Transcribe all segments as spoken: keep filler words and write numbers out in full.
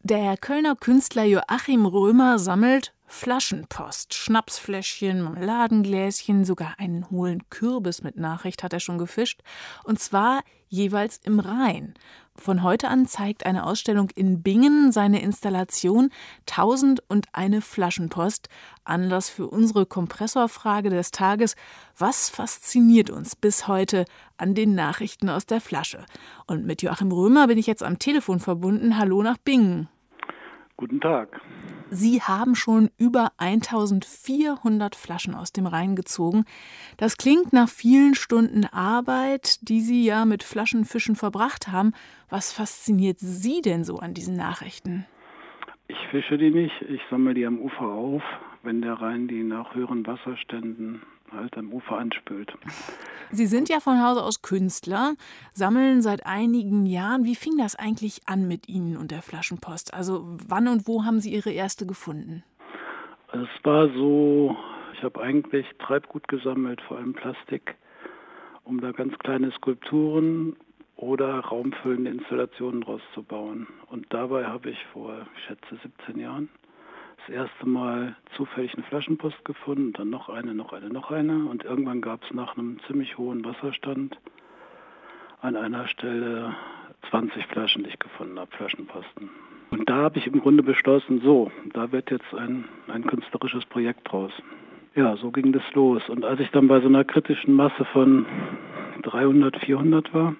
Der Kölner Künstler Joachim Römer sammelt Flaschenpost, Schnapsfläschchen, Marmeladengläschen, sogar einen hohlen Kürbis mit Nachricht hat er schon gefischt. Und zwar jeweils im Rhein. Von heute an zeigt eine Ausstellung in Bingen seine Installation Tausend und eine Flaschenpost. Anlass für unsere Kompressorfrage des Tages: Was fasziniert uns bis heute an den Nachrichten aus der Flasche? Und mit Joachim Römer bin ich jetzt am Telefon verbunden. Hallo nach Bingen. Guten Tag. Sie haben schon über eintausendvierhundert Flaschen aus dem Rhein gezogen. Das klingt nach vielen Stunden Arbeit, die Sie ja mit Flaschenfischen verbracht haben. Was fasziniert Sie denn so an diesen Nachrichten? Ich fische die nicht, ich sammle die am Ufer auf, wenn der Rhein die nach höheren Wasserständen halt am Ufer anspült. Sie sind ja von Hause aus Künstler, sammeln seit einigen Jahren. Wie fing das eigentlich an mit Ihnen und der Flaschenpost? Also wann und wo haben Sie Ihre erste gefunden? Also es war so, ich habe eigentlich Treibgut gesammelt, vor allem Plastik, um da ganz kleine Skulpturen oder raumfüllende Installationen draus zu bauen. Und dabei habe ich vor, ich schätze, siebzehn Jahren das erste Mal zufällig eine Flaschenpost gefunden, dann noch eine, noch eine, noch eine. Und irgendwann gab es nach einem ziemlich hohen Wasserstand an einer Stelle zwanzig Flaschen, die ich gefunden habe, Flaschenposten. Und da habe ich im Grunde beschlossen, so, da wird jetzt ein, ein künstlerisches Projekt draus. Ja, so ging das los. Und als ich dann bei so einer kritischen Masse von dreihundert, vierhundert war,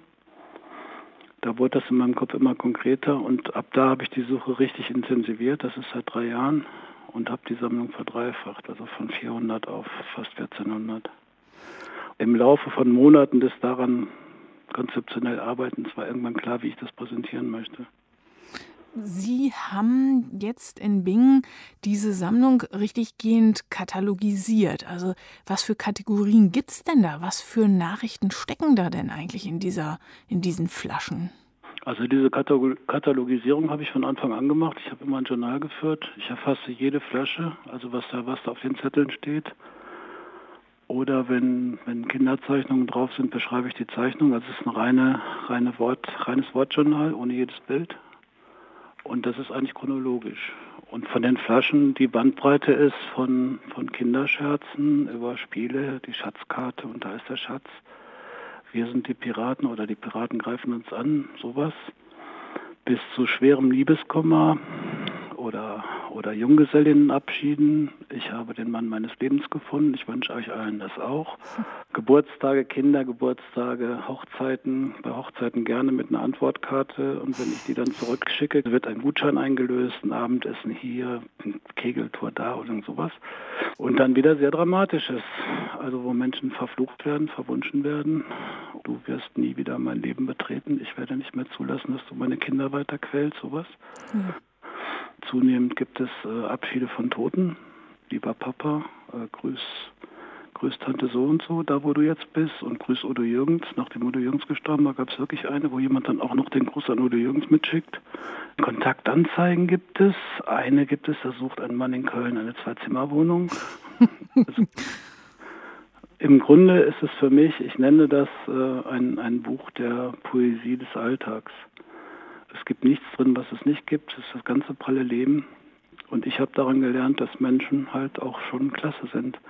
da wurde das in meinem Kopf immer konkreter und ab da habe ich die Suche richtig intensiviert, das ist seit drei Jahren, und habe die Sammlung verdreifacht, also von vierhundert auf fast vierzehnhundert. Im Laufe von Monaten des daran konzeptionell Arbeitens war irgendwann klar, wie ich das präsentieren möchte. Sie haben jetzt in Bingen diese Sammlung richtiggehend katalogisiert. Also was für Kategorien gibt es denn da? Was für Nachrichten stecken da denn eigentlich in dieser, in diesen Flaschen? Also diese Katalogisierung habe ich von Anfang an gemacht. Ich habe immer ein Journal geführt. Ich erfasse jede Flasche, also was da, was da auf den Zetteln steht. Oder wenn, wenn Kinderzeichnungen drauf sind, beschreibe ich die Zeichnung. Also es ist ein reine, reine Wort, reines Wortjournal ohne jedes Bild. Und das ist eigentlich chronologisch. Und von den Flaschen, die Bandbreite ist von, von Kinderscherzen über Spiele, die Schatzkarte und da ist der Schatz. Wir sind die Piraten oder die Piraten greifen uns an, sowas. Bis zu schwerem Liebeskummer oder, oder Junggesellinnenabschieden. Ich habe den Mann meines Lebens gefunden. Ich wünsche euch allen das auch. Geburtstage, Kindergeburtstage, Hochzeiten. Bei Hochzeiten gerne mit einer Antwortkarte. Und wenn ich die dann zurückschicke, wird ein Gutschein eingelöst, ein Abendessen hier, eine Kegeltour da oder sowas. Und dann wieder sehr Dramatisches. Also wo Menschen verflucht werden, verwunschen werden. Du wirst nie wieder mein Leben betreten. Ich werde nicht mehr zulassen, dass du meine Kinder weiter quälst, sowas. Ja. Zunehmend gibt es äh, Abschiede von Toten. Lieber Papa, äh, grüß, grüß Tante so und so, da wo du jetzt bist. Und grüß Udo Jürgens. Nachdem Udo Jürgens gestorben war, gab es wirklich eine, wo jemand dann auch noch den Gruß an Udo Jürgens mitschickt. Kontaktanzeigen gibt es. Eine gibt es, da sucht ein Mann in Köln eine Zwei-Zimmer-Wohnung. Also, im Grunde ist es für mich, ich nenne das äh, ein, ein Buch der Poesie des Alltags. Es gibt nichts drin, was es nicht gibt. Es ist das ganze pralle Leben. Und ich habe daran gelernt, dass Menschen halt auch schon klasse sind.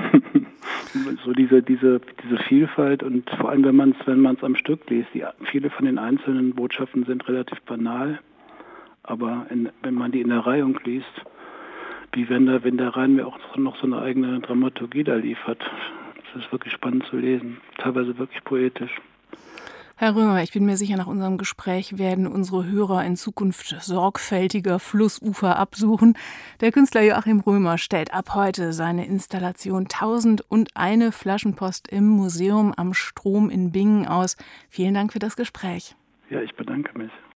So diese, diese, diese Vielfalt und vor allem, wenn man es wenn man es am Stück liest, die, viele von den einzelnen Botschaften sind relativ banal. Aber in, wenn man die in der Reihung liest, wie wenn der, wenn der Rhein mir auch noch so eine eigene Dramaturgie da liefert. Das ist wirklich spannend zu lesen. Teilweise wirklich poetisch. Herr Römer, ich bin mir sicher, nach unserem Gespräch werden unsere Hörer in Zukunft sorgfältiger Flussufer absuchen. Der Künstler Joachim Römer stellt ab heute seine Installation Tausend und eine Flaschenpost im Museum am Strom in Bingen aus. Vielen Dank für das Gespräch. Ja, ich bedanke mich.